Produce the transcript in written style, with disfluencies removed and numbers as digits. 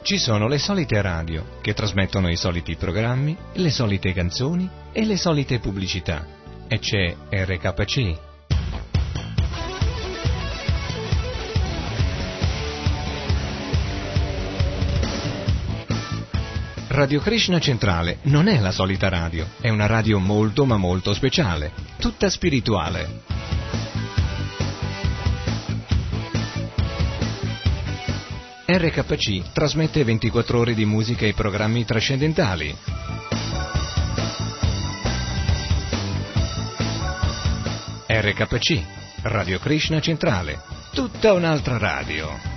Ci sono le solite radio che trasmettono i soliti programmi, le solite canzoni e le solite pubblicità. E c'è RKC. Radio Krishna Centrale non è la solita radio, è una radio molto ma molto speciale, tutta spirituale. RKC trasmette 24 ore di musica e programmi trascendentali. RKC, Radio Krishna Centrale, tutta un'altra radio.